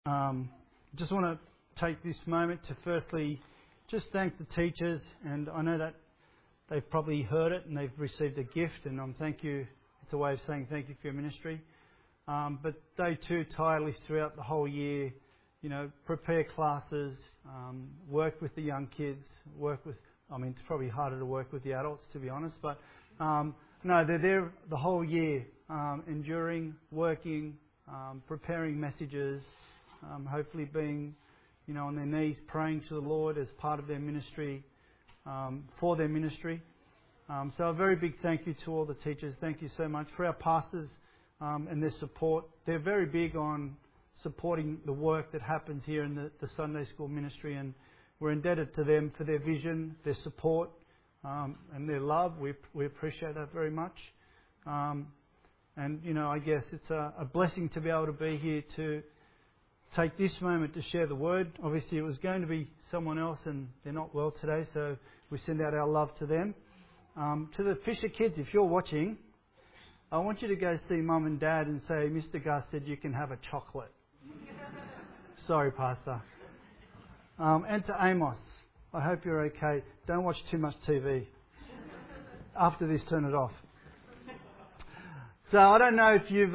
Just want to take this moment to firstly just thank the teachers, and I know that they've probably heard it and they've received a gift, and thank you. It's a way of saying thank you for your ministry. But they too tirelessly throughout the whole year, prepare classes, work with the young kids, it's probably harder to work with the adults, to be honest, but no, they're there the whole year, enduring, working, preparing messages, hopefully being, on their knees praying to the Lord as part of their ministry, for their ministry. So a very big thank you to all the teachers. Thank you so much. For our pastors and their support, they're very big on supporting the work that happens here in the Sunday school ministry, and we're indebted to them for their vision, their support, and their love. We appreciate that very much. And, I guess it's a blessing to be able to be here to take this moment to share the word. Obviously, it was going to be someone else, and they're not well today, so we send out our love to them. To the Fisher kids, if you're watching, I want you to go see Mum and Dad and say, Mr. Gus said you can have a chocolate. Sorry, Pastor. And to Amos, I hope you're okay. Don't watch too much TV. After this, turn it off. So I don't know if you've,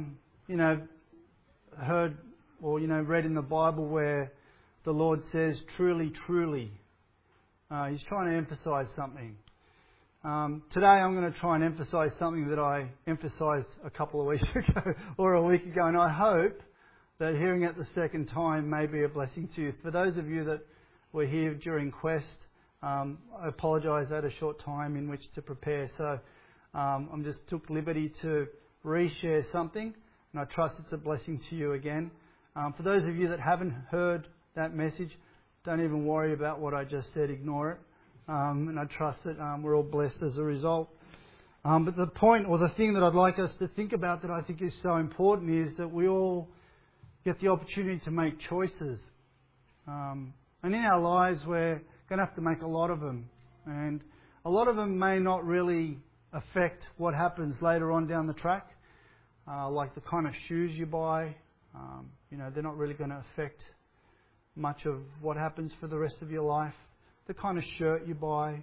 heard or, read in the Bible where the Lord says, truly, truly. He's trying to emphasise something. Today I'm going to try and emphasise something that I emphasised a couple of weeks ago or a week ago, and I hope that hearing it the second time may be a blessing to you. For those of you that were here during Quest, I apologise, I had a short time in which to prepare, so I just took liberty to reshare something, and I trust it's a blessing to you again. For those of you that haven't heard that message, don't even worry about what I just said, ignore it. And I trust that we're all blessed as a result. But the point or the thing that I'd like us to think about that I think is so important is that we all get the opportunity to make choices. And in our lives we're going to have to make a lot of them. And a lot of them may not really affect what happens later on down the track. Like the kind of shoes you buy. They're not really going to affect much of what happens for the rest of your life. The kind of shirt you buy,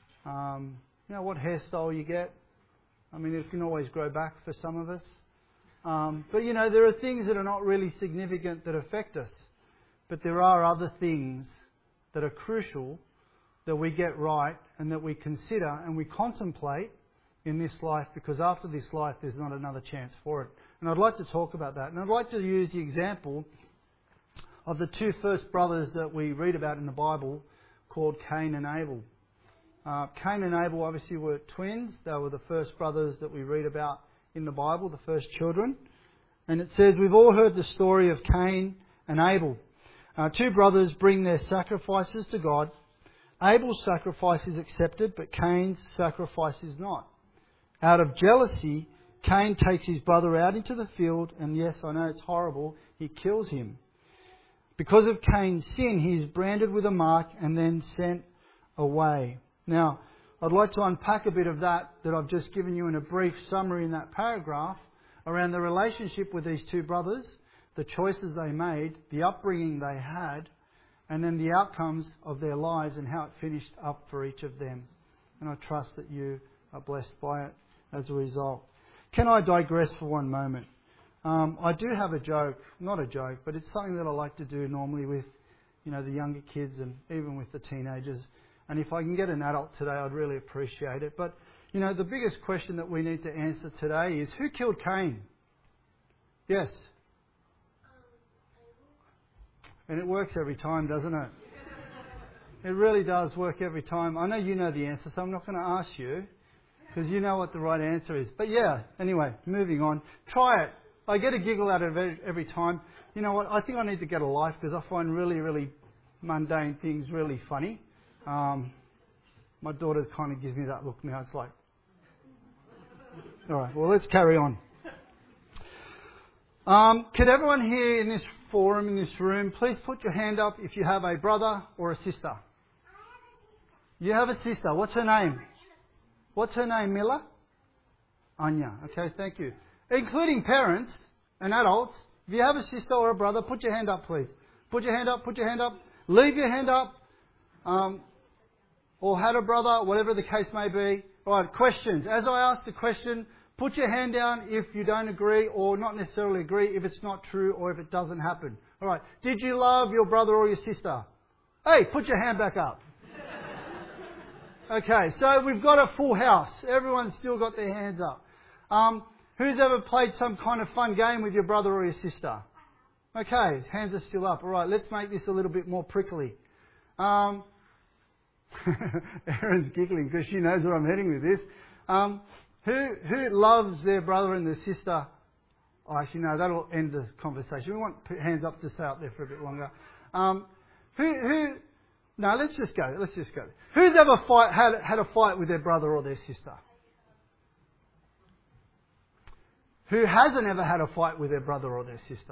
what hairstyle you get. It can always grow back for some of us. But there are things that are not really significant that affect us. But there are other things that are crucial that we get right and that we consider and we contemplate in this life, because after this life there's not another chance for it. And I'd like to talk about that. And I'd like to use the example of the two first brothers that we read about in the Bible, called Cain and Abel. Cain and Abel obviously were twins. They were the first brothers that we read about in the Bible, the first children. And it says, we've all heard the story of Cain and Abel. Two brothers bring their sacrifices to God. Abel's sacrifice is accepted, but Cain's sacrifice is not. Out of jealousy, Cain takes his brother out into the field, and yes, I know it's horrible, he kills him. Because of Cain's sin, he is branded with a mark and then sent away. Now, I'd like to unpack a bit of that I've just given you in a brief summary in that paragraph around the relationship with these two brothers, the choices they made, the upbringing they had, and then the outcomes of their lives and how it finished up for each of them. And I trust that you are blessed by it as a result. Can I digress for one moment? I do have a joke, not a joke, but it's something that I like to do normally with, the younger kids and even with the teenagers. And if I can get an adult today, I'd really appreciate it. But, the biggest question that we need to answer today is, who killed Cain? Yes. And it works every time, doesn't it? It really does work every time. I know you know the answer, so I'm not going to ask you, because you know what the right answer is. But yeah, anyway, moving on. Try it. I get a giggle out of it every time. You know what? I think I need to get a life because I find really, really mundane things really funny. My daughter kind of gives me that look now. It's like, all right, well, let's carry on. Could everyone here in this forum, in this room, please put your hand up if you have a brother or a sister? You have a sister. What's her name? What's her name, Mila? Anya. Okay, thank you. Including parents and adults, If you have a sister or a brother, put your hand up, please. Put your hand up, put your hand up. Leave your hand up. Or had a brother, whatever the case may be. All right, questions. As I ask the question, put your hand down if you don't agree or not necessarily agree, if it's not true or if it doesn't happen. All right, did you love your brother or your sister? Hey, put your hand back up. Okay, so we've got a full house. Everyone's still got their hands up. Who's ever played some kind of fun game with your brother or your sister? Okay, hands are still up. All right, let's make this a little bit more prickly. Erin's giggling because she knows where I'm heading with this. Who loves their brother and their sister? Oh, actually, no, that'll end the conversation. We want hands up to stay up there for a bit longer. No, let's just go. Who's ever had a fight with their brother or their sister? Who hasn't ever had a fight with their brother or their sister?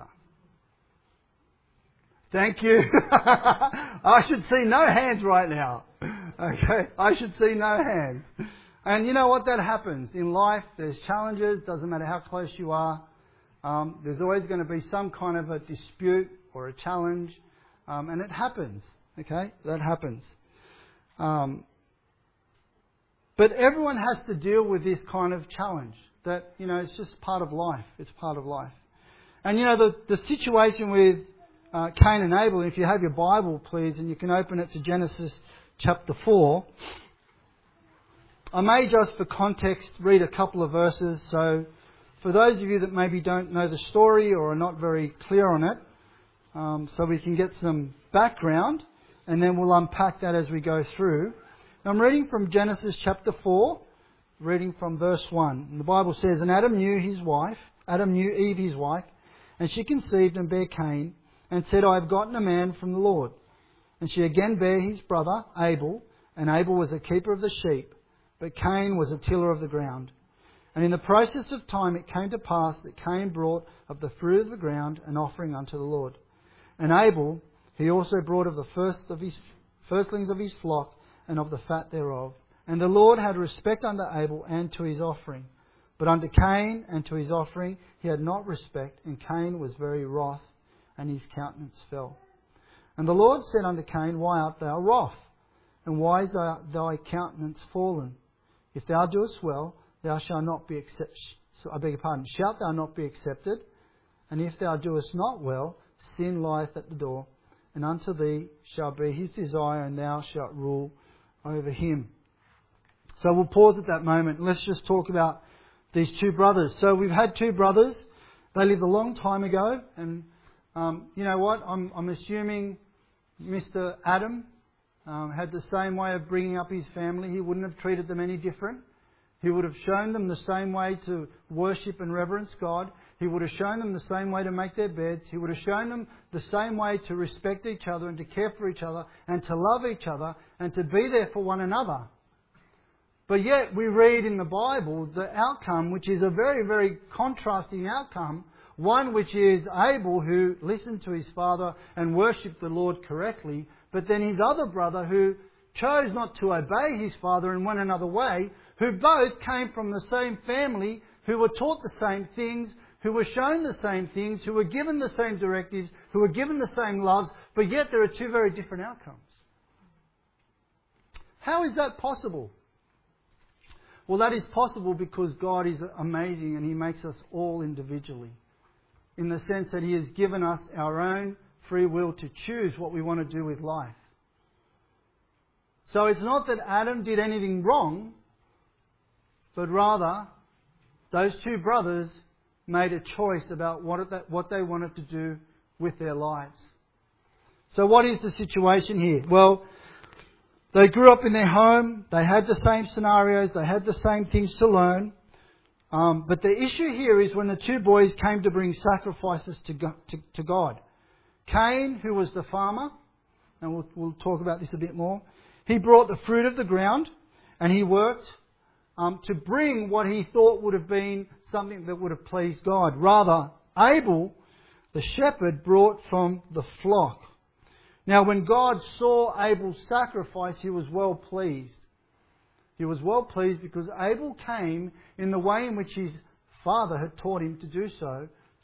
Thank you. I should see no hands right now. Okay, I should see no hands. And you know what? That happens in life. There's challenges. Doesn't matter how close you are. There's always going to be some kind of a dispute or a challenge, and it happens. Okay, that happens. But everyone has to deal with this kind of challenge. That, it's just part of life. It's part of life. And the situation with Cain and Abel, if you have your Bible, please, and you can open it to Genesis chapter 4. I may just, for context, read a couple of verses. So, for those of you that maybe don't know the story or are not very clear on it, so we can get some background, and then we'll unpack that as we go through. I'm reading from Genesis chapter 4, reading from verse 1. And the Bible says, And Adam knew Eve his wife, and she conceived and bare Cain, and said, I have gotten a man from the Lord. And she again bare his brother Abel, and Abel was a keeper of the sheep, but Cain was a tiller of the ground. And in the process of time it came to pass that Cain brought of the fruit of the ground an offering unto the Lord. And Abel he also brought of the firstlings of his flock and of the fat thereof. And the Lord had respect unto Abel and to his offering. But unto Cain and to his offering he had not respect, and Cain was very wroth, and his countenance fell. And the Lord said unto Cain, Why art thou wroth? And why is thy countenance fallen? If thou doest well, thou shalt not be accepted. Shalt thou not be accepted? And if thou doest not well, sin lieth at the door. And unto thee shall be his desire, and thou shalt rule over him. So we'll pause at that moment. Let's just talk about these two brothers. So we've had two brothers. They lived a long time ago. And you know what? I'm assuming Mr. Adam had the same way of bringing up his family. He wouldn't have treated them any different. He would have shown them the same way to worship and reverence God. He would have shown them the same way to make their beds. He would have shown them the same way to respect each other and to care for each other and to love each other and to be there for one another. But yet we read in the Bible the outcome, which is a very, very contrasting outcome. One which is Abel, who listened to his father and worshipped the Lord correctly. But then his other brother, who chose not to obey his father and went another way, who both came from the same family, who were taught the same things, who were shown the same things, who were given the same directives, who were given the same loves, but yet there are two very different outcomes. How is that possible? Well, that is possible because God is amazing and He makes us all individually. In the sense that He has given us our own free will to choose what we want to do with life. So it's not that Adam did anything wrong, but rather those two brothers made a choice about what they wanted to do with their lives. So what is the situation here? Well, they grew up in their home, they had the same scenarios, they had the same things to learn. But the issue here is when the two boys came to bring sacrifices to God. Cain, who was the farmer, and we'll talk about this a bit more, he brought the fruit of the ground and he worked to bring what he thought would have been something that would have pleased God. Rather, Abel, the shepherd, brought from the flock. Now, when God saw Abel's sacrifice, He was well pleased. He was well pleased because Abel came in the way in which his father had taught him to do so,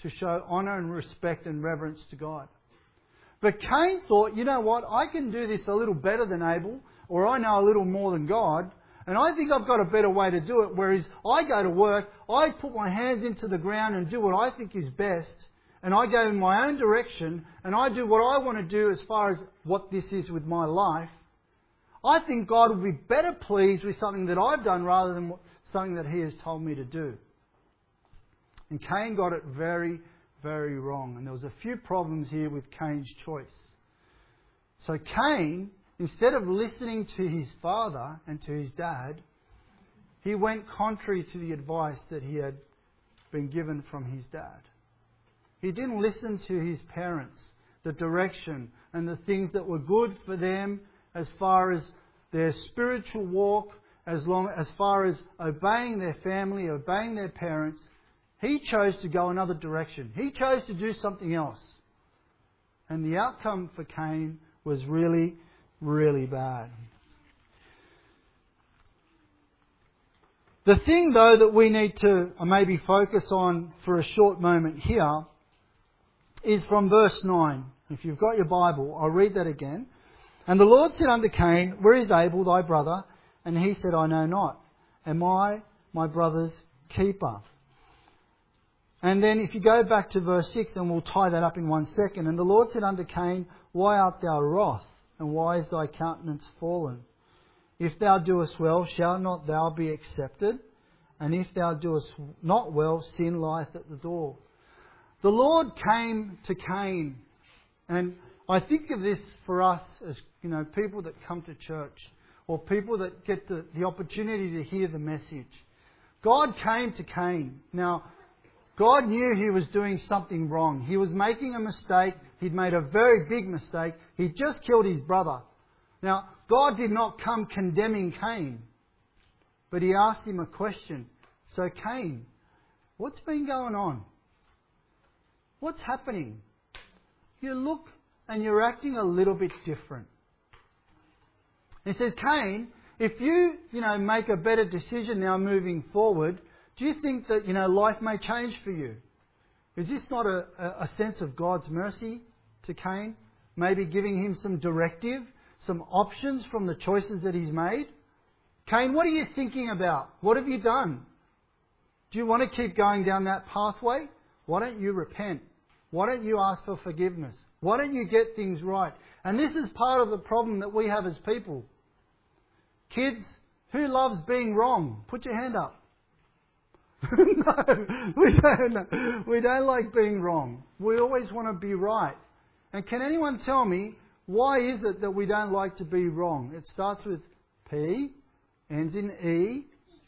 to show honour and respect and reverence to God. But Cain thought, you know what, I can do this a little better than Abel, or I know a little more than God, and I think I've got a better way to do it, whereas I go to work, I put my hands into the ground and do what I think is best, and I go in my own direction, and I do what I want to do as far as what this is with my life. I think God will be better pleased with something that I've done rather than something that He has told me to do. And Cain got it very, very wrong. And there was a few problems here with Cain's choice. So Cain, instead of listening to his father and to his dad, he went contrary to the advice that he had been given from his dad. He didn't listen to his parents, the direction and the things that were good for them as far as their spiritual walk, as far as obeying their family, obeying their parents. He chose to go another direction. He chose to do something else. And the outcome for Cain was really, really bad. The thing, though, that we need to maybe focus on for a short moment here is from verse 9. If you've got your Bible, I'll read that again. And the Lord said unto Cain, Where is Abel thy brother? And he said, I know not. Am I my brother's keeper? And then if you go back to verse 6, and we'll tie that up in 1 second. And the Lord said unto Cain, Why art thou wroth? And why is thy countenance fallen? If thou doest well, shall not thou be accepted? And if thou doest not well, sin lieth at the door. The Lord came to Cain. And I think of this for us as, people that come to church, or people that get the opportunity to hear the message. God came to Cain. Now, God knew he was doing something wrong. He was making a mistake. He'd made a very big mistake. He'd just killed his brother. Now, God did not come condemning Cain, but He asked him a question. So, Cain, what's been going on? What's happening? You look and you're acting a little bit different. He says, Cain, if you, make a better decision now moving forward, do you think that, life may change for you? Is this not a sense of God's mercy to Cain? Maybe giving him some directive, some options from the choices that he's made? Cain, what are you thinking about? What have you done? Do you want to keep going down that pathway? Why don't you repent? Why don't you ask for forgiveness? Why don't you get things right? And this is part of the problem that we have as people. Kids, who loves being wrong? Put your hand up. No, we don't like being wrong. We always want to be right. And can anyone tell me, why is it that we don't like to be wrong? It starts with P, ends in E,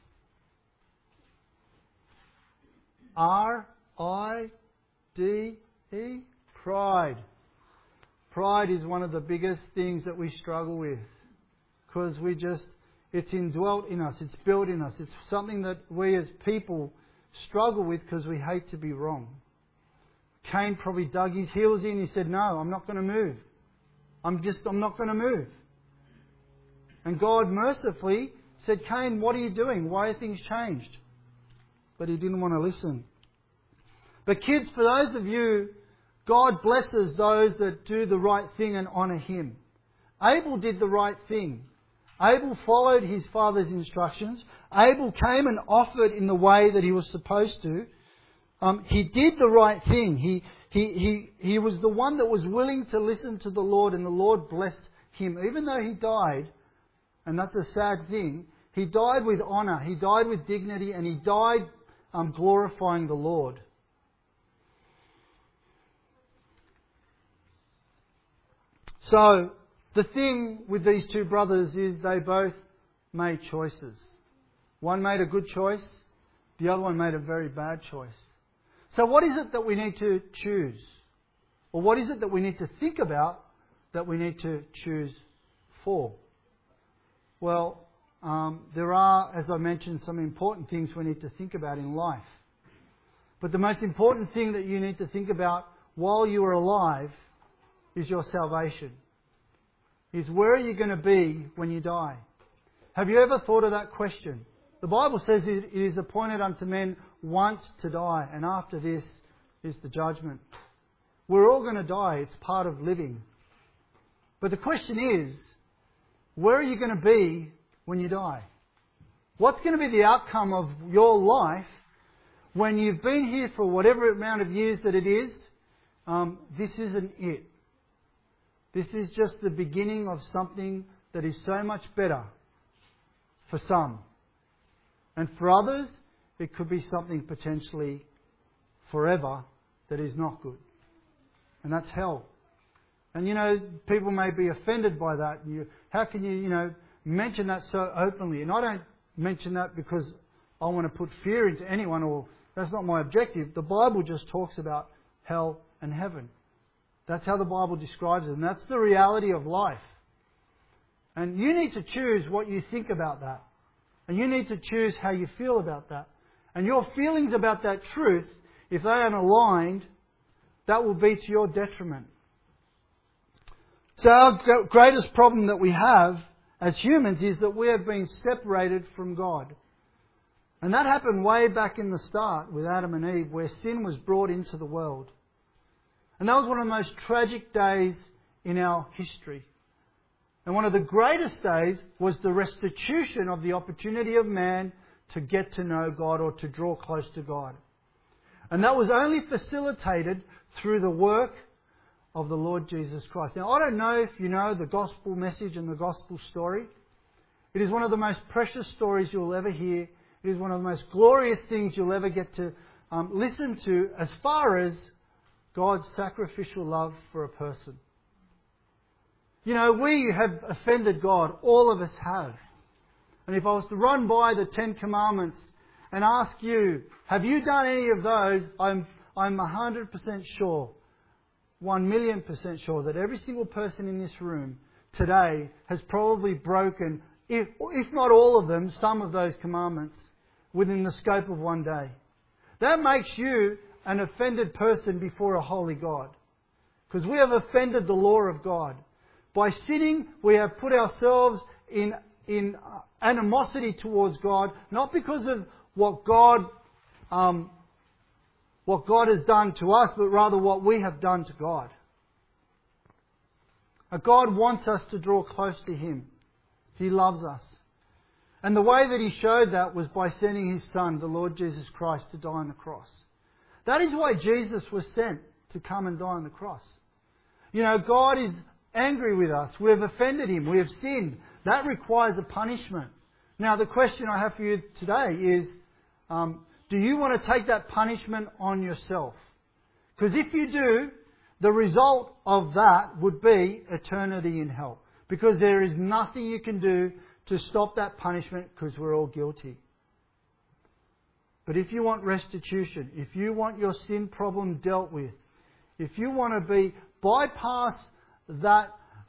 R, I, D, E, pride. Pride is one of the biggest things that we struggle with, because it's indwelt in us, it's built in us. It's something that we as people struggle with because we hate to be wrong. Cain probably dug his heels in. He said, no, I'm not going to move. I'm not going to move. And God mercifully said, Cain, what are you doing? Why are things changed? But he didn't want to listen. But kids, for those of you, God blesses those that do the right thing and honour Him. Abel did the right thing. Abel followed his father's instructions. Abel came and offered in the way that he was supposed to. He did the right thing. He was the one that was willing to listen to the Lord, and the Lord blessed him. Even though he died, and that's a sad thing, he died with honour, he died with dignity, and he died glorifying the Lord. So, the thing with these two brothers is they both made choices. One made a good choice, the other one made a very bad choice. So what is it that we need to choose? Or what is it that we need to think about that we need to choose for? Well, there are, as I mentioned, some important things we need to think about in life. But the most important thing that you need to think about while you are alive is your salvation. Is where are you going to be when you die? Have you ever thought of that question? The Bible says it is appointed unto men once to die, and after this is the judgment. We're all going to die. It's part of living. But the question is, where are you going to be when you die? What's going to be the outcome of your life when you've been here for whatever amount of years that it is? This isn't it. This is just the beginning of something that is so much better for some. And for others, it could be something potentially forever that is not good. And that's hell. And people may be offended by that. How can you, mention that so openly? And I don't mention that because I want to put fear into anyone, or that's not my objective. The Bible just talks about hell and heaven. That's how the Bible describes it. And that's the reality of life. And you need to choose what you think about that. And you need to choose how you feel about that. And your feelings about that truth, if they aren't aligned, that will be to your detriment. So our greatest problem that we have as humans is that we have been separated from God. And that happened way back in the start with Adam and Eve, where sin was brought into the world. And that was one of the most tragic days in our history. And one of the greatest days was the restitution of the opportunity of man to get to know God or to draw close to God. And that was only facilitated through the work of the Lord Jesus Christ. Now, I don't know if you know the gospel message and the gospel story. It is one of the most precious stories you'll ever hear. It is one of the most glorious things you'll ever get to listen to as far as God's sacrificial love for a person. We have offended God. All of us have. And if I was to run by the 10 Commandments and ask you, have you done any of those? I'm 100% sure, 1,000,000% sure that every single person in this room today has probably broken, if not all of them, some of those commandments within the scope of one day. That makes you an offended person before a holy God. Because we have offended the law of God. By sinning, we have put ourselves in animosity towards God, not because of what God has done to us, but rather what we have done to God. God wants us to draw close to Him. He loves us. And the way that He showed that was by sending His Son, the Lord Jesus Christ, to die on the cross. That is why Jesus was sent to come and die on the cross. God is angry with us. We have offended Him. We have sinned. That requires a punishment. Now, the question I have for you today is, do you want to take that punishment on yourself? Because if you do, the result of that would be eternity in hell. Because there is nothing you can do to stop that punishment, because we're all guilty. But if you want restitution, if you want your sin problem dealt with, if you want to bypass that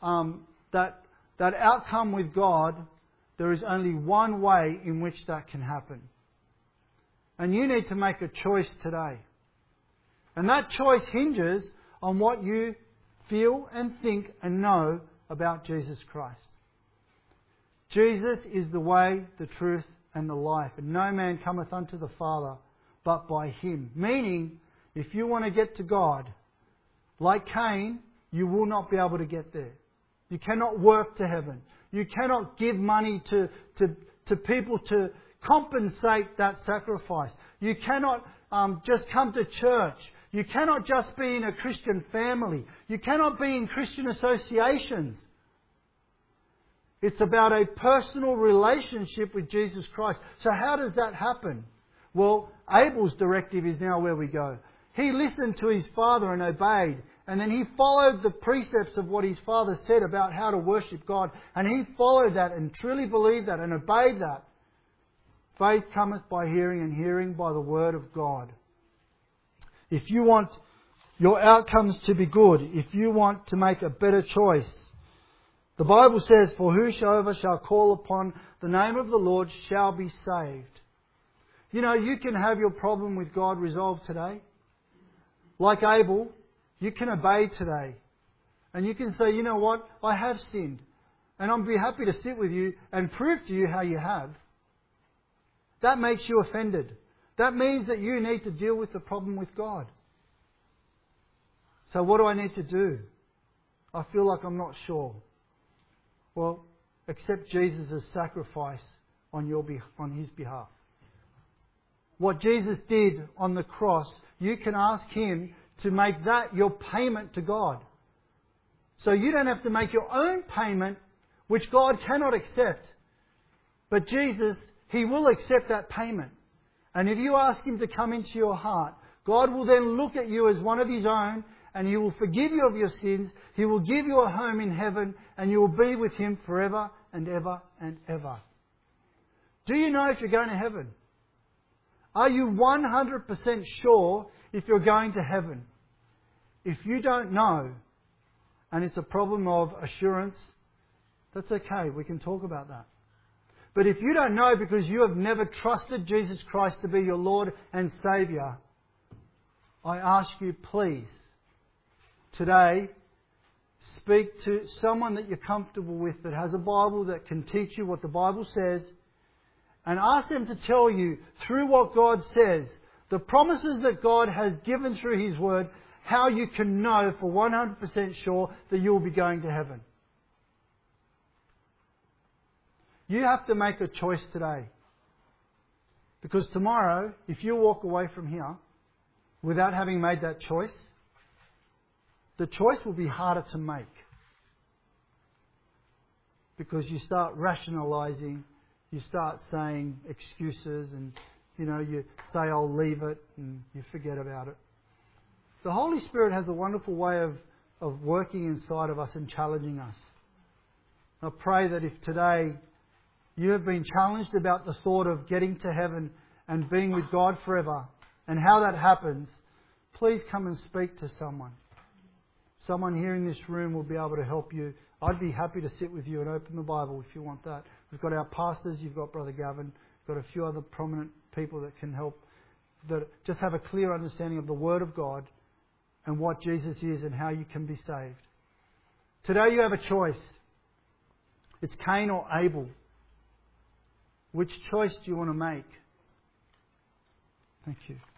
outcome with God, there is only one way in which that can happen. And you need to make a choice today. And that choice hinges on what you feel and think and know about Jesus Christ. Jesus is the way, the truth, and the life. And no man cometh unto the Father but by Him. Meaning, if you want to get to God, like Cain, you will not be able to get there. You cannot work to heaven. You cannot give money to people to compensate that sacrifice. You cannot just come to church. You cannot just be in a Christian family. You cannot be in Christian associations. It's about a personal relationship with Jesus Christ. So how does that happen? Well, Abel's directive is now where we go. He listened to his father and obeyed. And then he followed the precepts of what his father said about how to worship God. And he followed that and truly believed that and obeyed that. Faith cometh by hearing, and hearing by the word of God. If you want your outcomes to be good, if you want to make a better choice, the Bible says, for whosoever shall call upon the name of the Lord shall be saved. You can have your problem with God resolved today. Like Abel, you can obey today. And you can say, you know what? I have sinned. And I'll be happy to sit with you and prove to you how you have. That makes you offended. That means that you need to deal with the problem with God. So what do I need to do? I feel like I'm not sure. Well, accept Jesus' sacrifice on His behalf. What Jesus did on the cross, you can ask Him to make that your payment to God. So you don't have to make your own payment, which God cannot accept. But Jesus, He will accept that payment. And if you ask Him to come into your heart, God will then look at you as one of His own, and He will forgive you of your sins. He will give you a home in heaven, and you will be with Him forever and ever and ever. Do you know if you're going to heaven? Are you 100% sure if you're going to heaven? If you don't know, and it's a problem of assurance, that's okay. We can talk about that. But if you don't know because you have never trusted Jesus Christ to be your Lord and Saviour, I ask you, please, today, speak to someone that you're comfortable with that has a Bible that can teach you what the Bible says, and ask them to tell you, through what God says, the promises that God has given through His Word, how you can know for 100% sure that you will be going to heaven. You have to make a choice today. Because tomorrow, if you walk away from here without having made that choice, the choice will be harder to make. Because you start rationalising, you start saying excuses, and you say, I'll leave it, and you forget about it. The Holy Spirit has a wonderful way of working inside of us and challenging us. I pray that if today you have been challenged about the thought of getting to heaven and being with God forever, and how that happens, please come and speak to someone. Someone here in this room will be able to help you. I'd be happy to sit with you and open the Bible if you want that. We've got our pastors, you've got Brother Gavin, we've got a few other prominent people that can help, that just have a clear understanding of the Word of God and what Jesus is and how you can be saved. Today you have a choice. It's Cain or Abel. Which choice do you want to make? Thank you.